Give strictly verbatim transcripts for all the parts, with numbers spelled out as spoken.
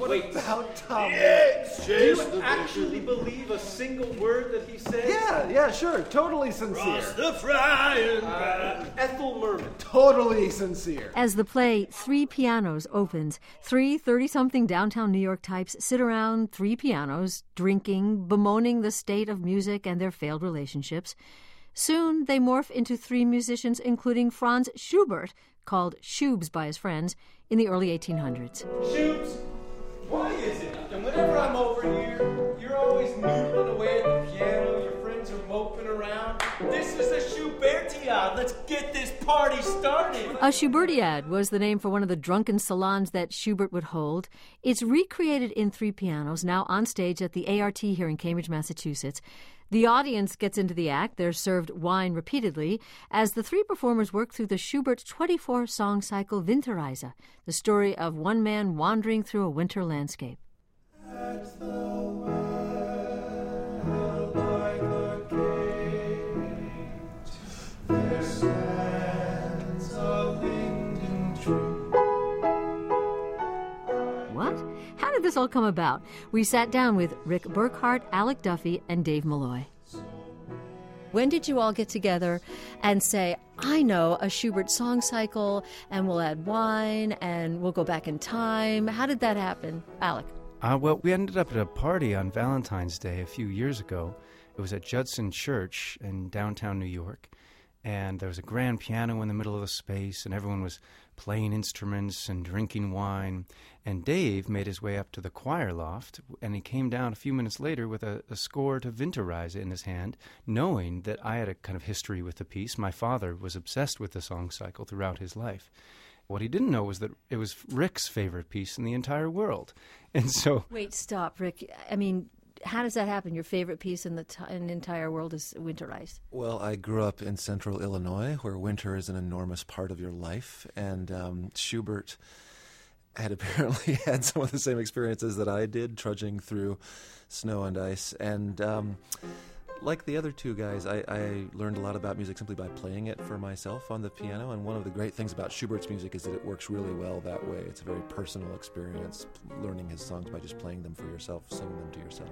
What Wait. about Tom? Yes, do you actually believe a single word that he said? Yeah, yeah, sure. Totally sincere. Uh, Ethel Merman. Totally sincere. As the play Three Pianos opens, three thirty-something downtown New York types sit around three pianos, drinking, bemoaning the state of music and their failed relationships. Soon they morph into three musicians, including Franz Schubert, called Shubes by his friends, in the early eighteen hundreds. Shubes, why is it that whenever I'm over here, you're always noodling away at the piano, your friends are moping around? This is a Schubertiad. Let's get this party started. A Schubertiad was the name for one of the drunken salons that Schubert would hold. It's recreated in three pianos, now on stage at the A R T here in Cambridge, Massachusetts. The audience gets into the act. They're served wine repeatedly as the three performers work through the Schubert twenty-four song cycle Winterreise, the story of one man wandering through a winter landscape. At the well by the gate, there stands a linden tree. What? How did this all come about? We sat down with Rick Burkhardt, Alec Duffy, and Dave Malloy. When did you all get together and say, I know a Schubert song cycle, and we'll add wine, and we'll go back in time? How did that happen? Alec? Uh, well, we ended up at a party on Valentine's Day a few years ago. It was at Judson Church in downtown New York, and there was a grand piano in the middle of the space, and everyone was playing instruments and drinking wine. And Dave made his way up to the choir loft, and he came down a few minutes later with a, a score to Winterreise in his hand, knowing that I had a kind of history with the piece. My father was obsessed with the song cycle throughout his life. What he didn't know was that it was Rick's favorite piece in the entire world. And so... Wait, stop, Rick. I mean, how does that happen? Your favorite piece in the, t- in the entire world is Winterreise. Well, I grew up in central Illinois, where winter is an enormous part of your life, and um, Schubert had apparently had some of the same experiences that I did, trudging through snow and ice. And um, like the other two guys, I, I learned a lot about music simply by playing it for myself on the piano. And one of the great things about Schubert's music is that it works really well that way. It's a very personal experience, learning his songs by just playing them for yourself, singing them to yourself.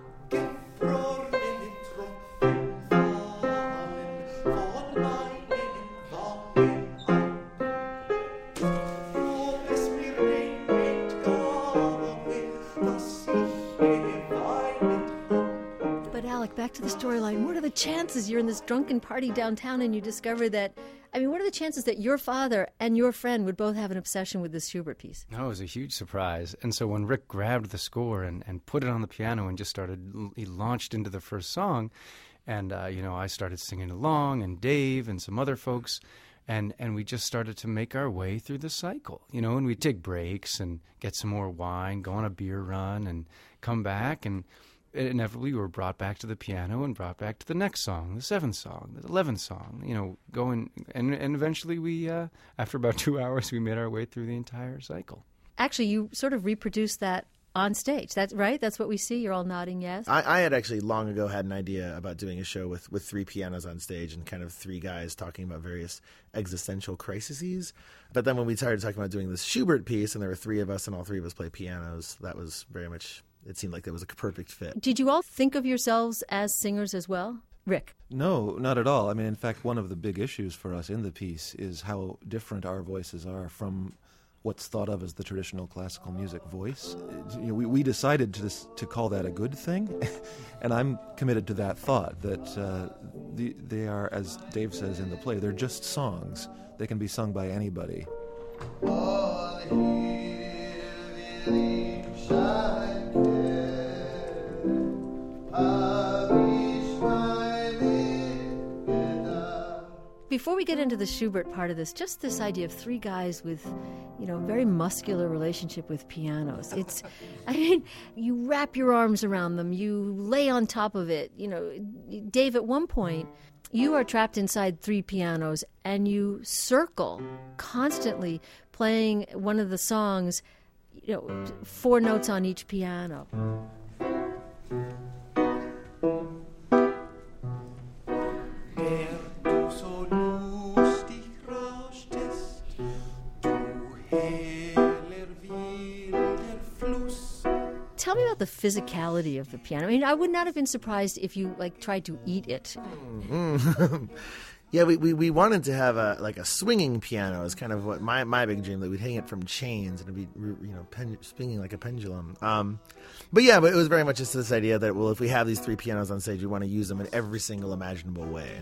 Back to the storyline. What are the chances you're in this drunken party downtown and you discover that, I mean, what are the chances that your father and your friend would both have an obsession with this Schubert piece? No, it was a huge surprise. And so when Rick grabbed the score and, and put it on the piano and just started, he launched into the first song. And, uh, you know, I started singing along, and Dave and some other folks. And, and we just started to make our way through the cycle, you know, and we'd take breaks and get some more wine, go on a beer run and come back. And inevitably we were brought back to the piano and brought back to the next song, the seventh song, the eleventh song, you know, going, and, and eventually we, uh, after about two hours, we made our way through the entire cycle. Actually, you sort of reproduced that on stage. That's right? That's what we see? You're all nodding yes? I, I had actually long ago had an idea about doing a show with, with three pianos on stage and kind of three guys talking about various existential crises. But then when we started talking about doing this Schubert piece and there were three of us and all three of us play pianos, that was very much... It seemed like that was a perfect fit. Did you all think of yourselves as singers as well? Rick? No, not at all. I mean, in fact, one of the big issues for us in the piece is how different our voices are from what's thought of as the traditional classical music voice. You know, we, we decided to to call that a good thing, and I'm committed to that thought, that uh, the, they are, as Dave says in the play, they're just songs. They can be sung by anybody. All here will shine. Before we get into the Schubert part of this, just this idea of three guys with, you know, very muscular relationship with pianos. It's, I mean, you wrap your arms around them, you lay on top of it. You know, Dave, at one point, you are trapped inside three pianos and you circle constantly playing one of the songs, you know, four notes on each piano. Flus tell me about the physicality of the piano. I mean, I would not have been surprised if you like tried to eat it. Mm. Yeah, we, we, we wanted to have a like a swinging piano is kind of what my, my big dream, that we'd hang it from chains and it'd be, you know, pen, swinging like a pendulum. Um, but yeah, but it was very much just this idea that, well, if we have these three pianos on stage, we want to use them in every single imaginable way.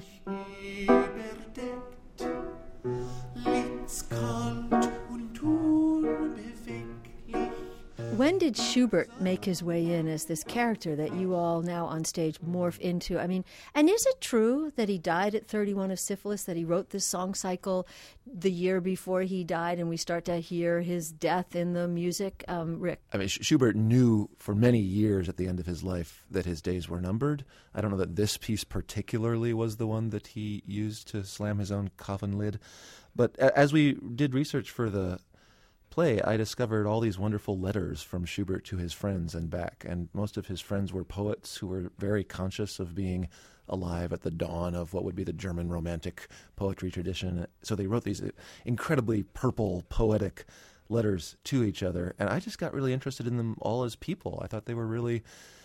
When did Schubert make his way in as this character that you all now on stage morph into? I mean, and is it true that he died at thirty-one of syphilis, that he wrote this song cycle the year before he died, and we start to hear his death in the music? Um, Rick? I mean, Schubert knew for many years at the end of his life that his days were numbered. I don't know that this piece particularly was the one that he used to slam his own coffin lid. But as we did research for the play, I discovered all these wonderful letters from Schubert to his friends and back, and most of his friends were poets who were very conscious of being alive at the dawn of what would be the German Romantic poetry tradition. So they wrote these incredibly purple, poetic letters to each other, and I just got really interested in them all as people. I thought they were really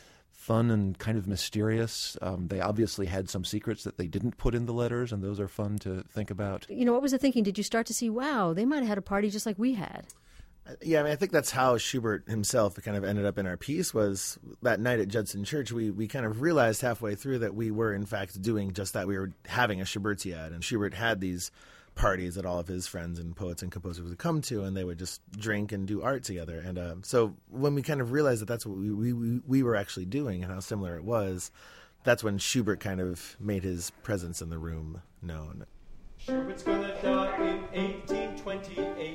fun and kind of mysterious. Um, they obviously had some secrets that they didn't put in the letters, and those are fun to think about. You know, what was the thinking? Did you start to see, wow, they might have had a party just like we had? Yeah, I mean, I think that's how Schubert himself kind of ended up in our piece, was that night at Judson Church, we, we kind of realized halfway through that we were, in fact, doing just that. We were having a Schubertiad, and Schubert had these parties that all of his friends and poets and composers would come to, and they would just drink and do art together. And uh, so when we kind of realized that that's what we, we, we were actually doing and how similar it was, that's when Schubert kind of made his presence in the room known. Schubert's gonna die in eighteen twenty-eight.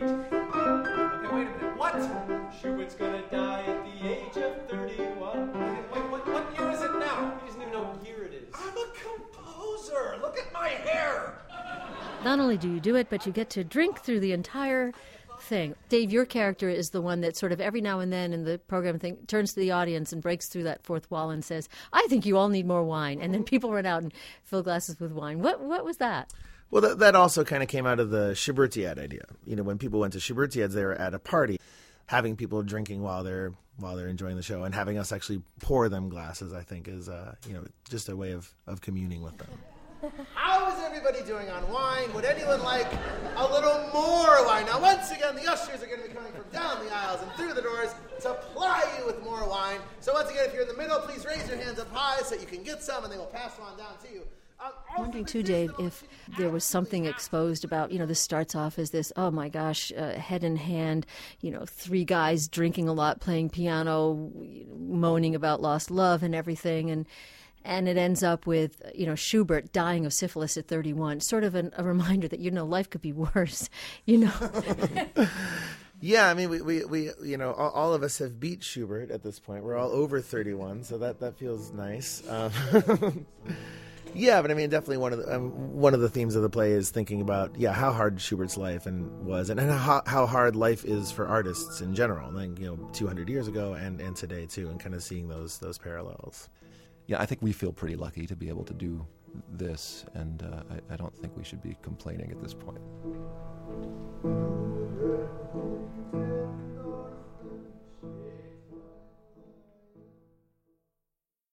Okay, wait a minute. What? Schubert's gonna die at the age of thirty-one. Wait, wait, what, what year is it now? He doesn't even know what year it is. I'm a composer. Look at my hair. Not only do you do it, but you get to drink through the entire thing. Dave, your character is the one that sort of every now and then in the program thing turns to the audience and breaks through that fourth wall and says, I think you all need more wine. And then people run out and fill glasses with wine. What what was that? Well, that, that also kind of came out of the Schubertiad idea. You know, when people went to Schubertiads, they were at a party, having people drinking while they're while they're enjoying the show, and having us actually pour them glasses, I think, is uh, you know, just a way of, of communing with them. How is everybody doing on wine? Would anyone like a little more wine? Now, once again, the ushers are going to be coming from down the aisles and through the doors to ply you with more wine. So once again, if you're in the middle, please raise your hands up high so you can get some, and they will pass them on down to you. Um, I'm wondering too, Dave, if there was something exposed about, you know, this starts off as this, oh my gosh, uh, head in hand, you know, three guys drinking a lot, playing piano, moaning about lost love and everything, and and it ends up with, you know, Schubert dying of syphilis at thirty-one, sort of an, a reminder that, you know, life could be worse, you know. Yeah, I mean, we, we, we you know, all, all of us have beat Schubert at this point. We're all over thirty-one, so that, that feels nice. Um, yeah, but I mean, definitely one of the um, one of the themes of the play is thinking about, yeah, how hard Schubert's life and was, and, and how, how hard life is for artists in general, like, you know, two hundred years ago and, and today too, and kind of seeing those those parallels. Yeah, I think we feel pretty lucky to be able to do this, and uh, I, I don't think we should be complaining at this point.